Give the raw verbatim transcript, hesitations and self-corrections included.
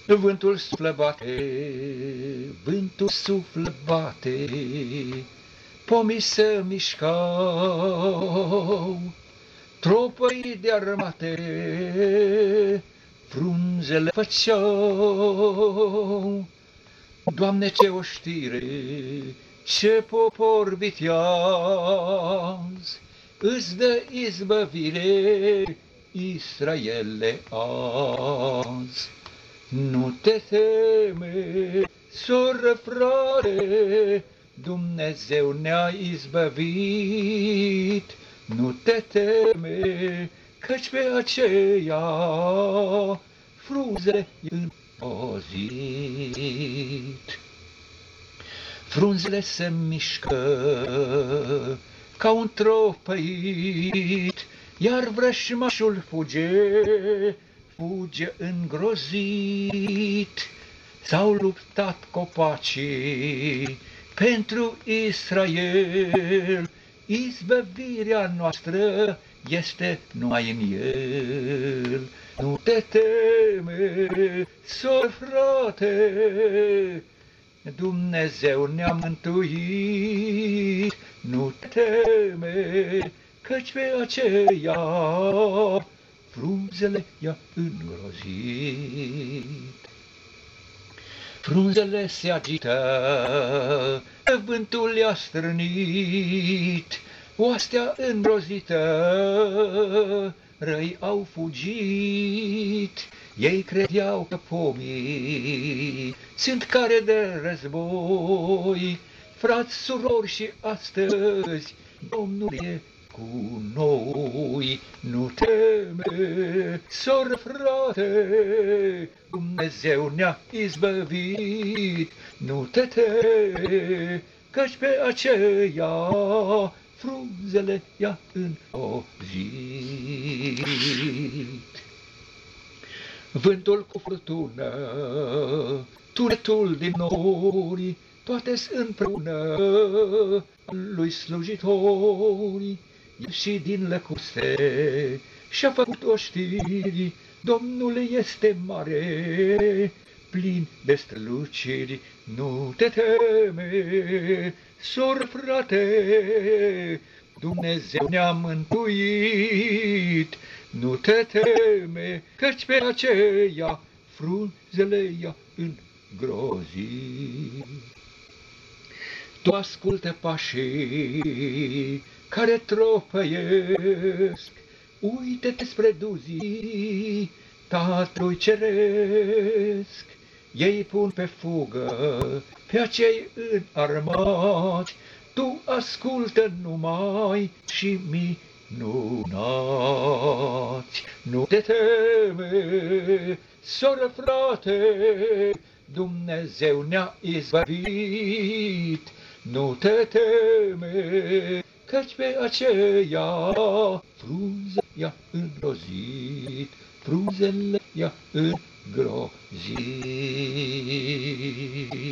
Vântul suflă bate, vântul suflă bate, pomii se mișcau, tropăi de armate, frunzele făceau. Doamne, ce oștire, ce popor viteaz, îți dă izbăvire, Israele, azi. Nu te teme, soră, frate, Dumnezeu ne-a izbăvit. Nu te teme, căci pe aceea frunzele înozit. Frunzele se mișcă ca un tropăit, iar vrășmașul fuge, fuge îngrozit. S-au luptat copacii pentru Israel, izbăvirea noastră este numai în el. Nu te teme, sor, frate, Dumnezeu ne-a mântuit. Nu te teme, căci pe aceea frunzele i-a îngrozit. Frunzele se agită, vântul le-a strânit, oastea îngrozită, răi au fugit. Ei credeau că pomii sunt care de război, frați, surori, și astăzi Domnul e cu noi. Nu teme, soră, frate, Dumnezeu ne-a izbăvit. Nu te teme, căci pe aceea frunzele i-a înozit. Vântul cu furtună, tunetul din nori, toate-s împreună lui slujitori. Și din lăcuste și-a făcut oștiri, Domnul este mare, plin de străluciri. Nu te teme, sor, frate, Dumnezeu ne-a mântuit. Nu te teme, căci pe aceea frunzele i-a îngrozit. Tu ascultă pașii care tropăiesc, uite-te spre duzii Tatălui Ceresc. Ei pun pe fugă pe acei înarmați, tu ascultă numai și minunați. Nu te teme, soră, frate, Dumnezeu ne-a izbăvit. Nu te teme, căci pe aceea frunze i-a îngrozit, frunzele i-a îngrozit.